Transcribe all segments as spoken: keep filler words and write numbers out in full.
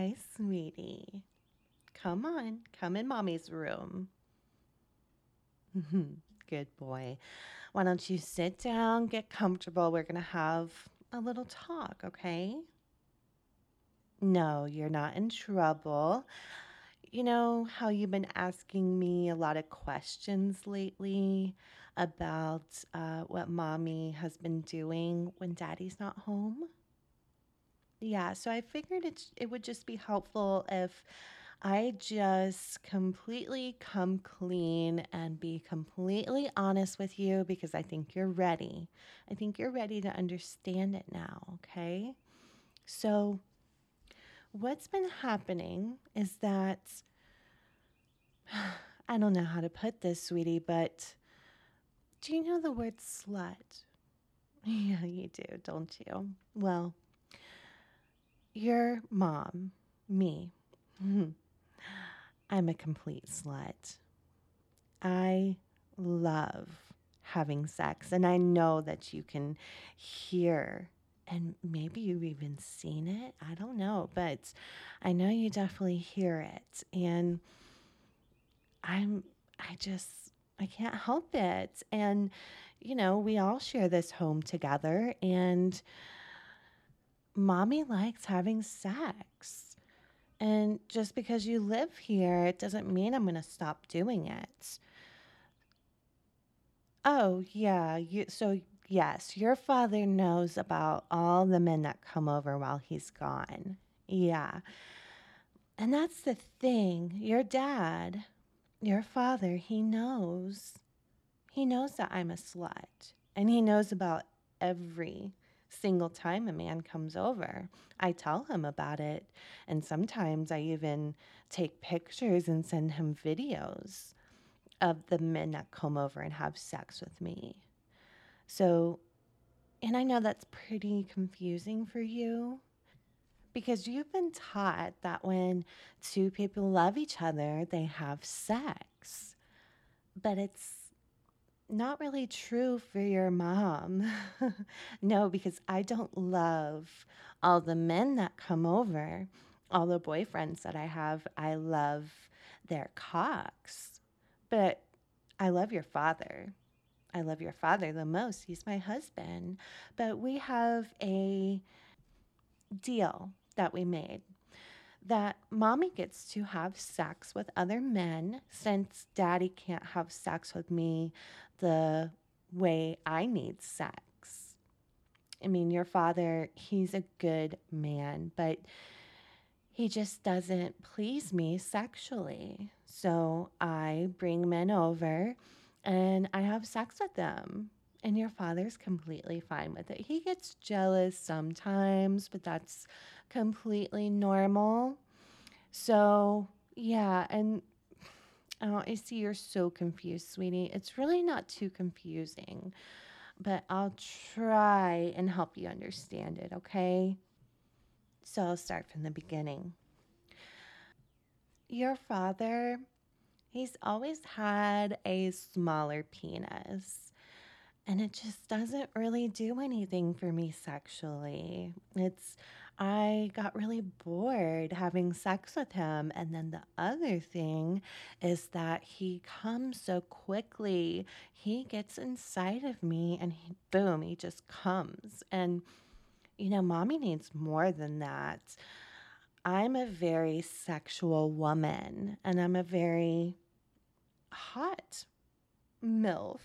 Hi, sweetie. Come on, come in mommy's room. Good boy. Why don't you sit down, get comfortable? We're going to have a little talk, okay? No, you're not in trouble. You know how you've been asking me a lot of questions lately about uh, what mommy has been doing when daddy's not home? Yeah, so I figured it's, it would just be helpful if I just completely come clean and be completely honest with you because I think you're ready. I think you're ready to understand it now, okay? So, what's been happening is that I don't know how to put this, sweetie, but do you know the word slut? Yeah, you do, don't you? Well, your mom, me, I'm a complete slut. I love having sex, and I know that you can hear, and maybe you've even seen it. I don't know, but I know you definitely hear it. And I'm, I just, I can't help it. And, you know, we all share this home together, and mommy likes having sex. And just because you live here, it doesn't mean I'm going to stop doing it. Oh, yeah. You, so, yes, your father knows about all the men that come over while he's gone. Yeah. And that's the thing. Your dad, your father, he knows. He knows that I'm a slut. And he knows about every single time a man comes over. I tell him about it. And sometimes I even take pictures and send him videos of the men that come over and have sex with me. So, and I know that's pretty confusing for you because you've been taught that when two people love each other, they have sex. But it's not really true for your mom. No, because I don't love all the men that come over, all the boyfriends that I have. I love their cocks. But I love your father. I love your father the most. He's my husband. But we have a deal that we made that mommy gets to have sex with other men since daddy can't have sex with me the way I need sex. I mean, your father, he's a good man, but he just doesn't please me sexually. So I bring men over and I have sex with them. And your father's completely fine with it. He gets jealous sometimes, but that's completely normal. So, yeah, and oh, I see you're so confused, sweetie. It's really not too confusing, but I'll try and help you understand it, okay? So I'll start from the beginning. Your father, he's always had a smaller penis. And it just doesn't really do anything for me sexually. It's, I got really bored having sex with him. And then the other thing is that he comes so quickly. He gets inside of me and he, boom, he just comes. And, you know, mommy needs more than that. I'm a very sexual woman and I'm a very hot MILF.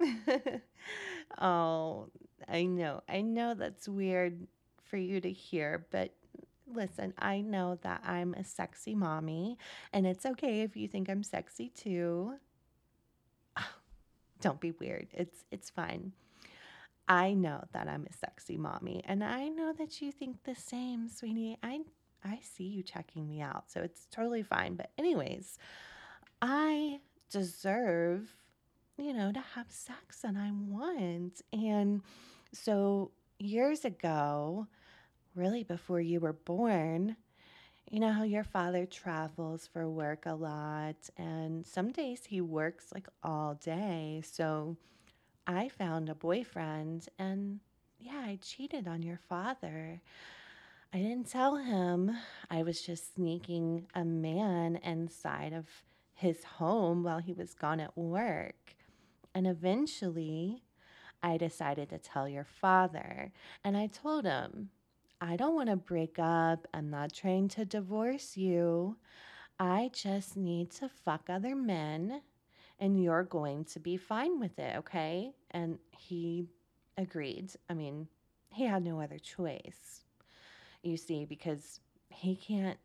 Oh, I know. I know that's weird for you to hear, but listen, I know that I'm a sexy mommy, and it's okay if you think I'm sexy too. Don't be weird. It's it's fine. I know that I'm a sexy mommy, and I know that you think the same, sweetie. I I see you checking me out, so it's totally fine. But anyways, I deserve, you know, to have sex and I want. And so years ago, really before you were born, you know how your father travels for work a lot, and some days he works like all day. So I found a boyfriend, and yeah, I cheated on your father. I didn't tell him. I was just sneaking a man inside of his home while he was gone at work. And eventually, I decided to tell your father. And I told him, I don't want to break up. I'm not trying to divorce you. I just need to fuck other men, and you're going to be fine with it, okay? And he agreed. I mean, he had no other choice, you see, because he can't,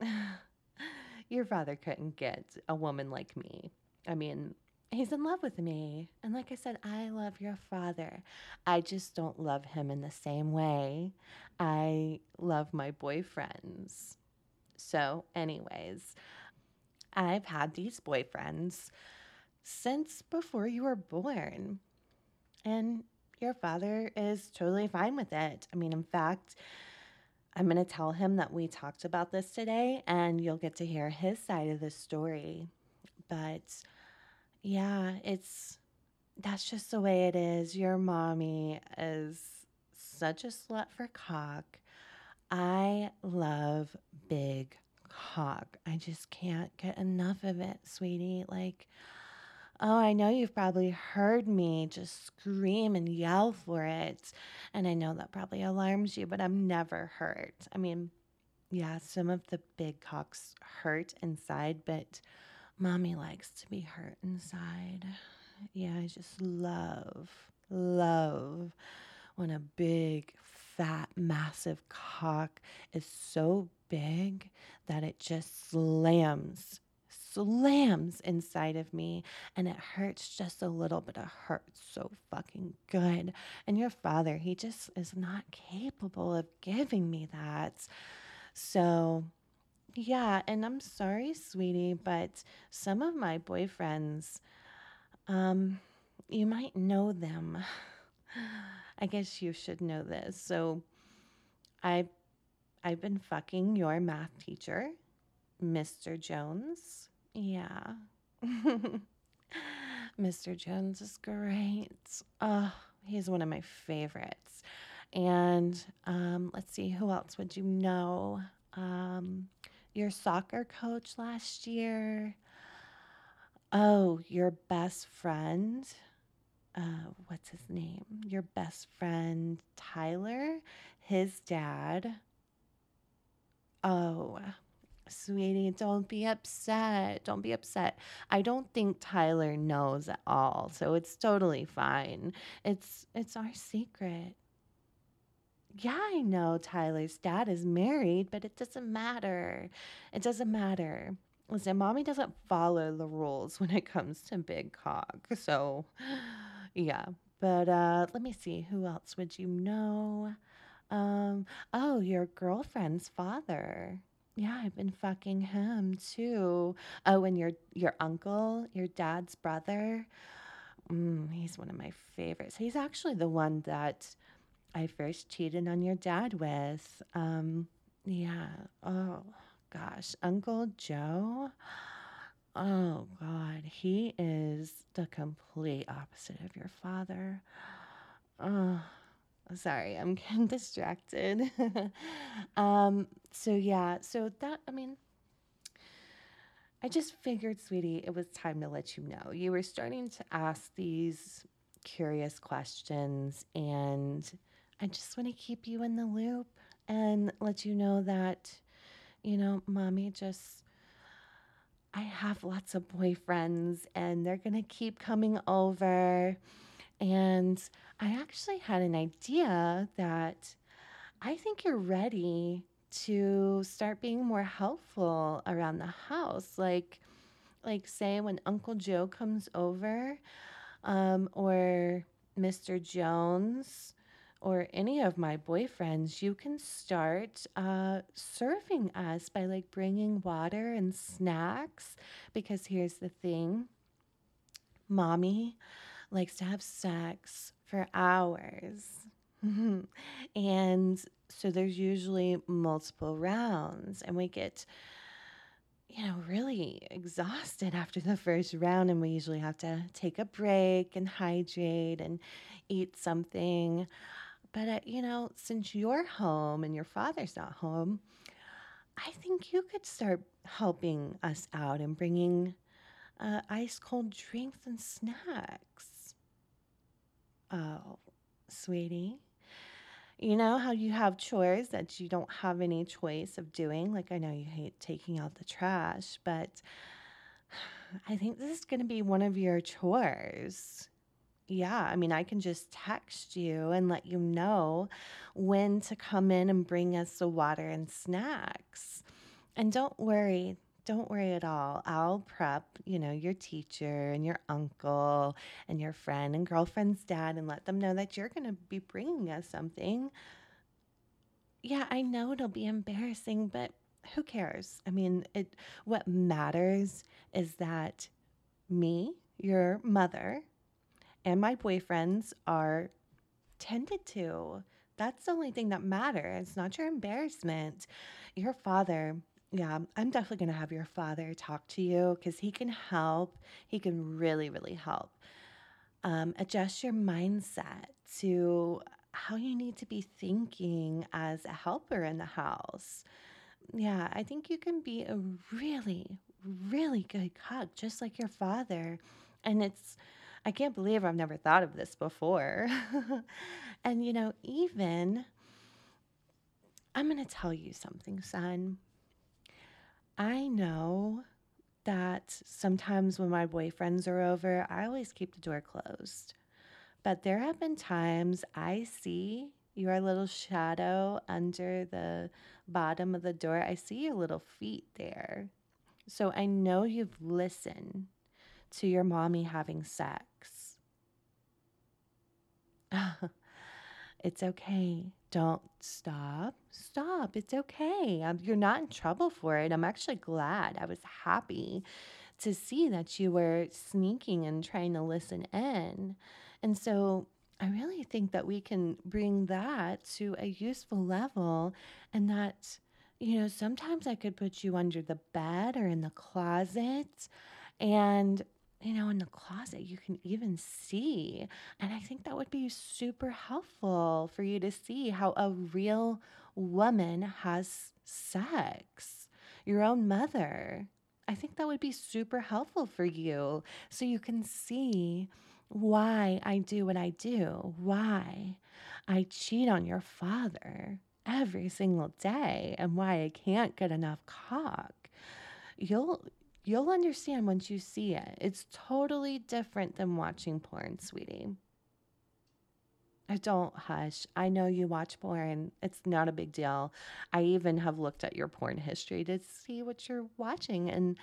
your father couldn't get a woman like me. I mean, he's in love with me. And like I said, I love your father. I just don't love him in the same way I love my boyfriends. So, anyways, I've had these boyfriends since before you were born. And your father is totally fine with it. I mean, in fact, I'm going to tell him that we talked about this today and you'll get to hear his side of the story. But yeah, it's that's just the way it is. Your mommy is such a slut for cock. I love big cock. I just can't get enough of it, sweetie. Like, oh, I know you've probably heard me just scream and yell for it. And I know that probably alarms you, but I'm never hurt. I mean, yeah, some of the big cocks hurt inside, but mommy likes to be hurt inside. Yeah, I just love, love when a big, fat, massive cock is so big that it just slams, slams inside of me and it hurts just a little, but it hurts so fucking good. And your father, he just is not capable of giving me that. So, yeah, and I'm sorry, sweetie, but some of my boyfriends, um, you might know them. I guess you should know this. So I've I've been fucking your math teacher, mister Jones. Yeah. mister Jones is great. Oh, he's one of my favorites. And um, let's see, who else would you know? Um, your soccer coach last year. Oh, your best friend. Uh, what's his name? Your best friend, Tyler, his dad. Oh, sweetie, don't be upset. Don't be upset. I don't think Tyler knows at all, so it's totally fine. It's it's our secret. Yeah, I know Tyler's dad is married, but it doesn't matter. It doesn't matter. Listen, mommy doesn't follow the rules when it comes to big cock. So, yeah. But uh, let me see. Who else would you know? Um, oh, your girlfriend's father. Yeah, I've been fucking him too. Oh, and your your uncle, your dad's brother. Mm, he's one of my favorites. He's actually the one that I first cheated on your dad with. Um, yeah. Oh, gosh. Uncle Joe. Oh, God. He is the complete opposite of your father. Oh, sorry. I'm getting distracted. um, so, yeah. So, that, I mean, I just figured, sweetie, it was time to let you know. You were starting to ask these curious questions, and I just want to keep you in the loop and let you know that, you know, mommy just, I have lots of boyfriends and they're going to keep coming over. And I actually had an idea that I think you're ready to start being more helpful around the house. Like, like say when Uncle Joe comes over, um, or mister Jones, or any of my boyfriends, you can start uh, serving us by like bringing water and snacks. Because here's the thing, mommy likes to have sex for hours. and so there's usually multiple rounds, and we get you know, really exhausted after the first round, and we usually have to take a break and hydrate and eat something. But, uh, you know, since you're home and your father's not home, I think you could start helping us out and bringing uh, ice cold drinks and snacks. Oh, sweetie. You know how you have chores that you don't have any choice of doing? Like, I know you hate taking out the trash, but I think this is going to be one of your chores. Yeah, I mean, I can just text you and let you know when to come in and bring us the water and snacks. And don't worry, don't worry at all. I'll prep, you know, your teacher and your uncle and your friend and girlfriend's dad and let them know that you're going to be bringing us something. Yeah, I know it'll be embarrassing, but who cares? I mean, it what matters is that me, your mother, and my boyfriends are tended to. That's the only thing that matters, not your embarrassment. Your father, yeah, I'm definitely going to have your father talk to you because he can help. He can really, really help. Um, adjust your mindset to how you need to be thinking as a helper in the house. Yeah, I think you can be a really, really good cook, just like your father. And it's, I can't believe I've never thought of this before. And, you know, even, I'm going to tell you something, son. I know that sometimes when my boyfriends are over, I always keep the door closed. But there have been times I see your little shadow under the bottom of the door. I see your little feet there. So I know you've listened to your mommy having sex. It's okay. Don't stop. Stop. It's okay. Um, you're not in trouble for it. I'm actually glad. I was happy to see that you were sneaking and trying to listen in. And so I really think that we can bring that to a useful level and that, you know, sometimes I could put you under the bed or in the closet and you know, in the closet, you can even see. And I think that would be super helpful for you to see how a real woman has sex, your own mother. I think that would be super helpful for you so you can see why I do what I do, why I cheat on your father every single day, and why I can't get enough cock. You'll you'll understand once you see it. It's totally different than watching porn, sweetie. I don't hush. I know you watch porn. It's not a big deal. I even have looked at your porn history to see what you're watching, and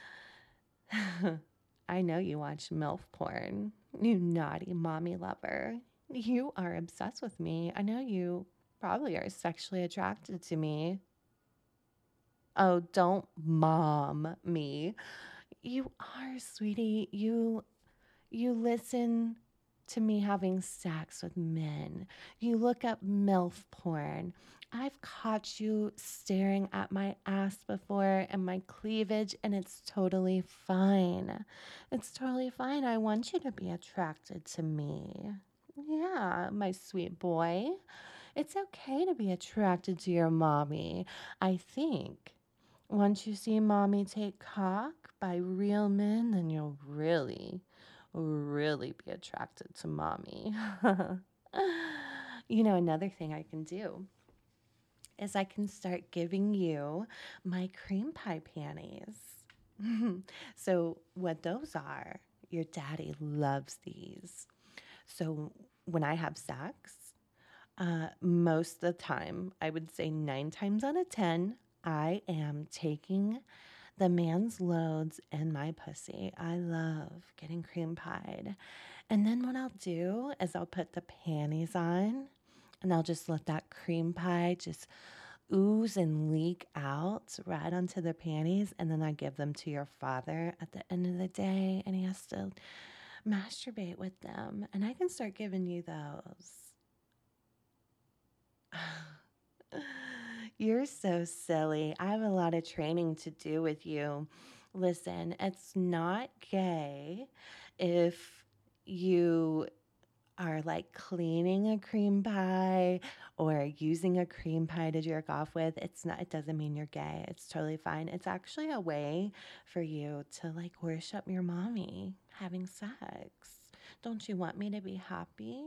I know you watch MILF porn. You naughty mommy lover. You are obsessed with me. I know you probably are sexually attracted to me. Oh, don't mom me. You are, sweetie. You you listen to me having sex with men. You look up MILF porn. I've caught you staring at my ass before and my cleavage, and it's totally fine. It's totally fine. I want you to be attracted to me. Yeah, my sweet boy. It's okay to be attracted to your mommy. I think once you see mommy take cock by real men, then you'll really, really be attracted to mommy. You know, another thing I can do is I can start giving you my cream pie panties. So, what those are, your daddy loves these. So, when I have sex, uh, most of the time, I would say nine times out of ten, I am taking the man's loads in my pussy. I love getting cream pied. And then what I'll do is I'll put the panties on and I'll just let that cream pie just ooze and leak out right onto the panties. And then I give them to your father at the end of the day and he has to masturbate with them. And I can start giving you those. You're so silly. I have a lot of training to do with you. Listen, it's not gay if you are like cleaning a cream pie or using a cream pie to jerk off with, it's not, it doesn't mean you're gay. It's totally fine. It's actually a way for you to like worship your mommy having sex. Don't you want me to be happy?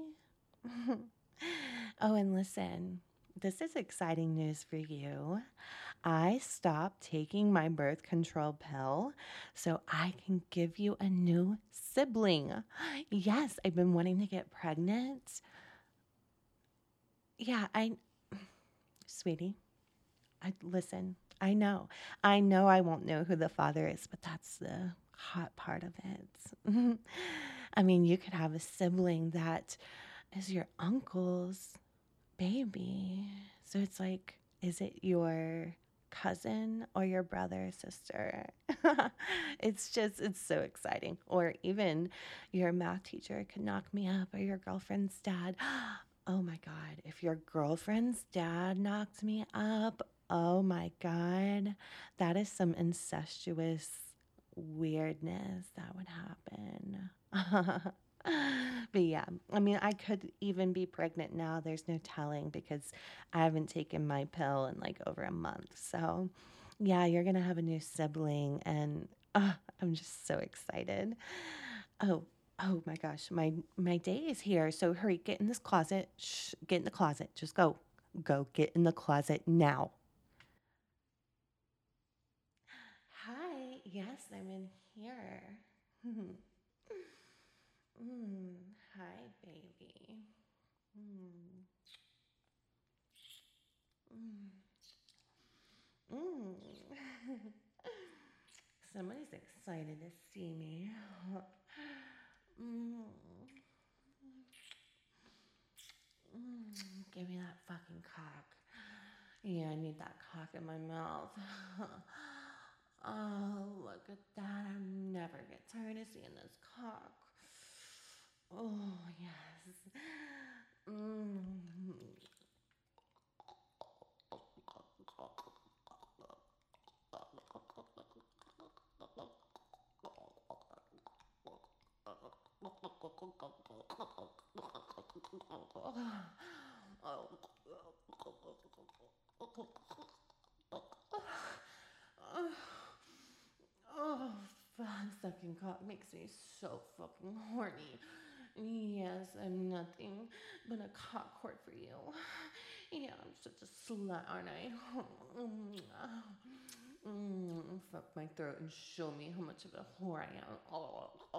Oh, and listen, this is exciting news for you. I stopped taking my birth control pill so I can give you a new sibling. Yes, I've been wanting to get pregnant. Yeah, I, sweetie, I listen. I know. I know I won't know who the father is, but that's the hot part of it. I mean, you could have a sibling that is your uncle's baby. So it's like, is it your cousin or your brother or sister? It's just, it's so exciting. Or even your math teacher could knock me up, or your girlfriend's dad. Oh my God. If your girlfriend's dad knocked me up, oh my God, that is some incestuous weirdness that would happen. But yeah, I mean, I could even be pregnant now. There's no telling because I haven't taken my pill in like over a month. So yeah, you're going to have a new sibling, and uh, I'm just so excited. Oh, oh my gosh, my my day is here. So hurry, get in this closet. Shh, get in the closet. Just go. Go get in the closet now. Hi. Yes, I'm in here. Mm, hi, baby. Mm, mm, mm. Somebody's excited to see me. Mm, mm. Give me that fucking cock. Yeah, I need that cock in my mouth. Oh, look at that. I never get tired of seeing this cock. Oh, yes. Mm. Oh, fuck, sucking cock makes me so fucking horny. Yes, I'm nothing but a cock whore for you. Yeah, I'm such a slut, aren't I? Mm, fuck my throat and show me how much of a whore I am.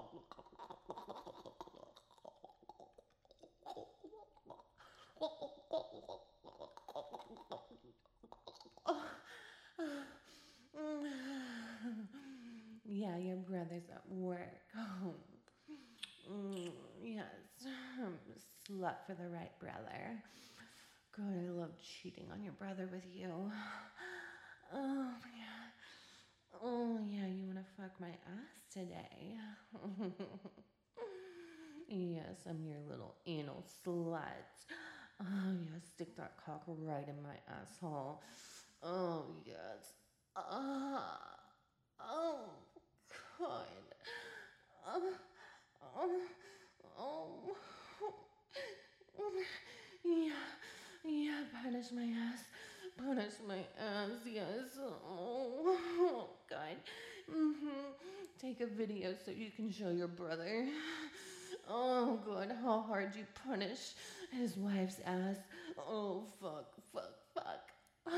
Yeah, your brother's at work. Oh, mm, yes, I'm a slut for the right brother. God, I love cheating on your brother with you. Oh, yeah. Oh, yeah, you want to fuck my ass today? Yes, I'm your little anal slut. Oh, yeah, stick that cock right in my asshole. Oh, yes. Ah, oh, God. Oh, oh, oh. Yeah, yeah, punish my ass. Punish my ass, yes. Oh, God. Mm-hmm. Take a video so you can show your brother. Oh, God, how hard you punish his wife's ass. Oh, fuck, fuck, fuck.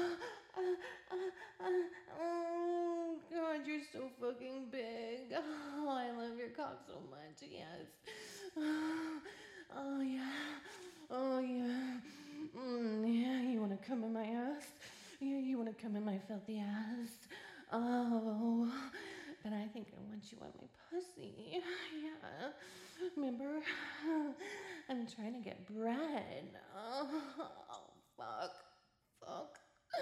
Oh, God, you're so fucking big. Oh, I love your cock so much, yes. Oh, yeah. Oh, yeah. Mm, yeah, you want to come in my ass? Yeah, you want to come in my filthy ass? Oh, but I think I want you on my pussy. Yeah. Remember? I'm trying to get bread. Oh, fuck. Fuck.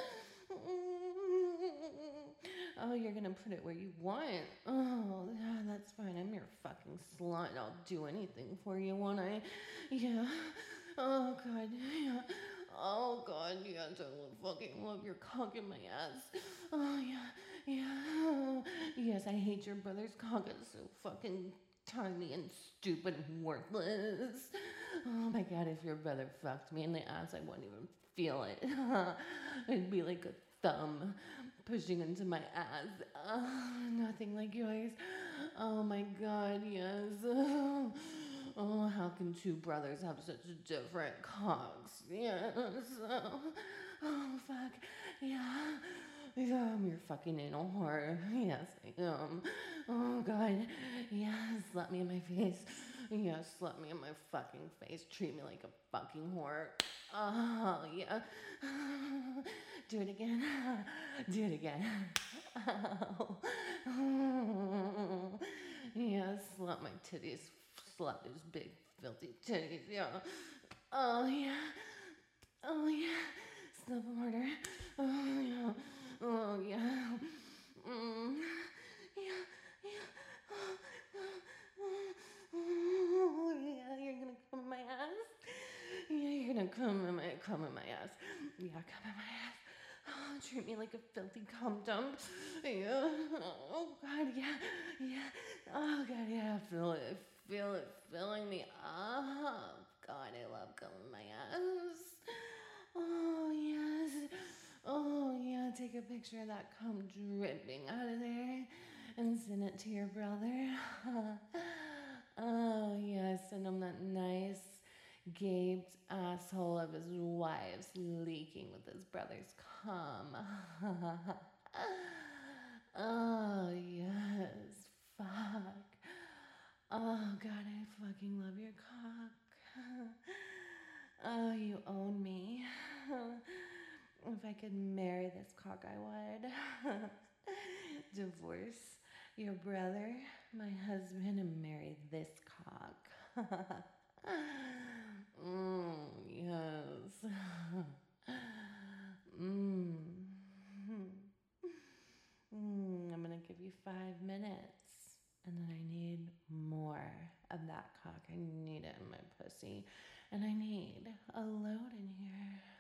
Oh, you're gonna put it where you want. Oh, yeah, that's fine. I'm your fucking slut. I'll do anything for you, won't I? Yeah. Oh, God. Yeah. Oh, God. Yes, I will fucking love your cock in my ass. Oh, yeah. Yeah. Yes, I hate your brother's cock. It's so fucking tiny and stupid and worthless. Oh my god, if your brother fucked me in the ass, I wouldn't even feel it. It'd be like a thumb pushing into my ass. Oh, nothing like yours. Oh my god, yes. Oh, how can two brothers have such different cocks? Yes. Oh, oh fuck. Yeah. Yeah, I'm your fucking anal whore. Yes, I am. Oh god. Yeah, slap me in my face. Yeah, slap me in my fucking face. Treat me like a fucking whore. Oh, yeah. Do it again. Do it again. Oh. Yeah, slap my titties. Slap those big, filthy titties. Yeah. Oh, yeah. Oh, yeah. Slap them harder. Oh, yeah. Oh, yeah. Mm. Yeah, yeah. Oh, oh, oh, yeah, you're gonna come in my ass. Yeah, you're gonna come in my come in my ass. Yeah, come in my ass. Oh, treat me like a filthy cum dump. Yeah. Oh God, yeah, yeah. Oh God, yeah. Feel it, feel it, filling me up. God, I love coming in my ass. Oh yes. Oh yeah. Take a picture of that cum dripping out of there and send it to your brother. Oh, yes, send him that nice gaped asshole of his wife's leaking with his brother's cum. Oh, yes, fuck. Oh, God, I fucking love your cock. Oh, you own me. If I could marry this cock, I would. Divorce your brother, my husband, and marry this cock. Mm, yes. Mm. Mm, I'm gonna give you five minutes. And then I need more of that cock. I need it in my pussy. And I need a load in here.